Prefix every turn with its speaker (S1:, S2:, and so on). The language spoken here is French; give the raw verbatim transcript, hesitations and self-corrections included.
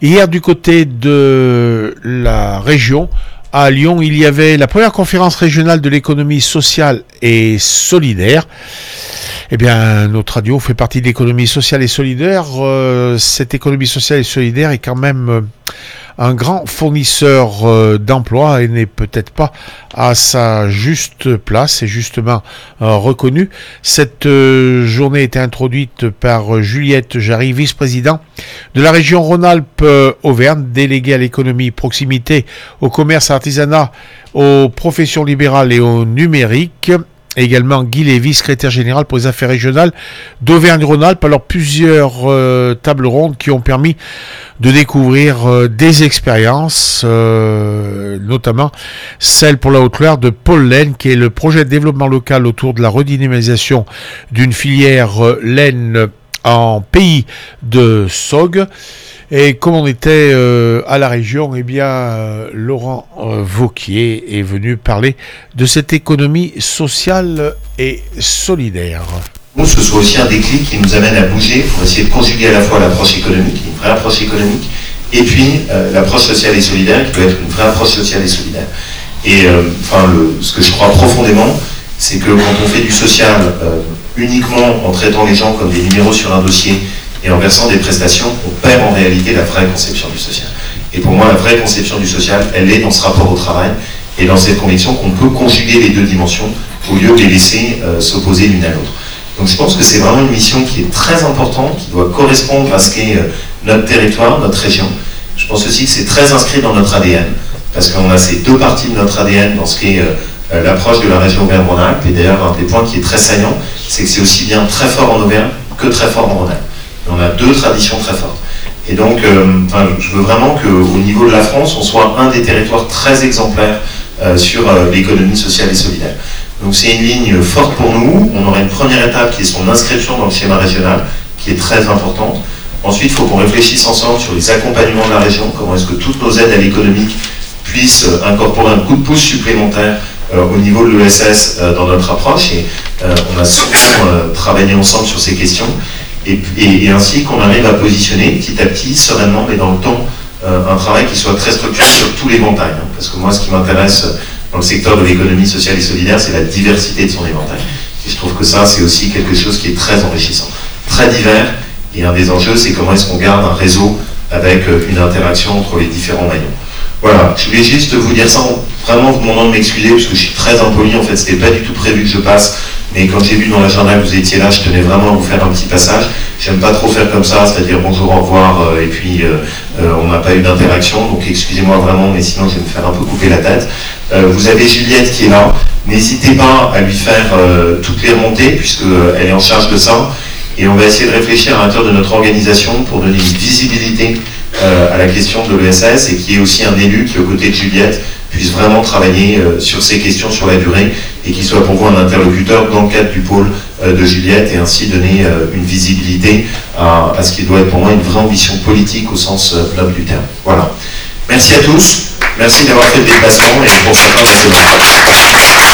S1: Hier, du côté de la région, à Lyon, il y avait la première conférence régionale de l'économie sociale et solidaire. Eh bien, notre radio fait partie de l'économie sociale et solidaire. Euh, cette économie sociale et solidaire est quand même euh, un grand fournisseur euh, d'emplois et n'est peut-être pas à sa juste place et justement euh, reconnue. Cette euh, journée était introduite par Juliette Jarry, vice-président de la région Rhône-Alpes-Auvergne, déléguée à l'économie proximité, au commerce, artisanat, aux professions libérales et au numérique. Également Guy Lévy, secrétaire général pour les affaires régionales d'Auvergne-Rhône-Alpes. Alors plusieurs euh, tables rondes qui ont permis de découvrir euh, des expériences, euh, notamment celle pour la Haute-Loire de Paul Laine, qui est le projet de développement local autour de la redynamisation d'une filière euh, laine en pays de Sauge. Et comme on était euh, à la région, eh bien, euh, Laurent euh, Vauquier est venu parler de cette économie sociale et solidaire.
S2: Nous, ce soit aussi un déclic qui nous amène à bouger pour essayer de conjuguer à la fois l'approche économique, une vraie approche économique, et puis euh, l'approche sociale et solidaire, qui peut être une vraie approche sociale et solidaire. Et euh, enfin, le, ce que je crois profondément, c'est que quand on fait du social euh, uniquement en traitant les gens comme des numéros sur un dossier, et en versant des prestations, on perd en réalité la vraie conception du social. Et pour moi, la vraie conception du social, elle est dans ce rapport au travail et dans cette conviction qu'on peut conjuguer les deux dimensions au lieu de les laisser euh, s'opposer l'une à l'autre. Donc je pense que c'est vraiment une mission qui est très importante, qui doit correspondre à ce qu'est euh, notre territoire, notre région. Je pense aussi que c'est très inscrit dans notre A D N, parce qu'on a ces deux parties de notre A D N dans ce qu'est euh, l'approche de la région Auvergne-Rhône-Alpes. Et d'ailleurs, un des points qui est très saillant, c'est que c'est aussi bien très fort en Auvergne que très fort en Rhône-Alpes. On a deux traditions très fortes. Et donc, euh, enfin, je veux vraiment qu'au niveau de la France, on soit un des territoires très exemplaires euh, sur euh, l'économie sociale et solidaire. Donc c'est une ligne forte pour nous. On aura une première étape qui est son inscription dans le schéma régional, qui est très importante. Ensuite, il faut qu'on réfléchisse ensemble sur les accompagnements de la région, comment est-ce que toutes nos aides à l'économique puissent euh, incorporer un coup de pouce supplémentaire euh, au niveau de l'E S S euh, dans notre approche. Et euh, on a souvent euh, travaillé ensemble sur ces questions. Et, et, et ainsi qu'on arrive à positionner petit à petit, sereinement, mais dans le temps, euh, un travail qui soit très structuré sur tous les éventails. Hein, parce que moi, ce qui m'intéresse dans le secteur de l'économie sociale et solidaire, c'est la diversité de son éventail. Et je trouve que ça, c'est aussi quelque chose qui est très enrichissant. Très divers, et un des enjeux, c'est comment est-ce qu'on garde un réseau avec une interaction entre les différents maillons. Voilà, je voulais juste vous dire ça, vraiment vous demandant de m'excuser, parce que je suis très impoli, en fait, c'était pas du tout prévu que je passe. Mais quand j'ai vu dans l'agenda que vous étiez là, je tenais vraiment à vous faire un petit passage. J'aime pas trop faire comme ça, c'est-à-dire bonjour, au revoir, euh, et puis euh, euh, on n'a pas eu d'interaction, donc excusez-moi vraiment, mais sinon je vais me faire un peu couper la tête. Euh, vous avez Juliette qui est là, n'hésitez pas à lui faire euh, toutes les remontées, puisqu'elle est en charge de ça, et on va essayer de réfléchir à l'intérieur de notre organisation pour donner une visibilité euh, à la question de l'E S S, et qui est aussi un élu qui, aux côtés de Juliette, puisse vraiment travailler euh, sur ces questions sur la durée et qui soit pour vous un interlocuteur dans le cadre du pôle euh, de Juliette et ainsi donner euh, une visibilité à, à ce qui doit être pour moi une vraie ambition politique au sens euh, noble du terme. Voilà. Merci à tous. Merci d'avoir fait le déplacement et pour certains, c'est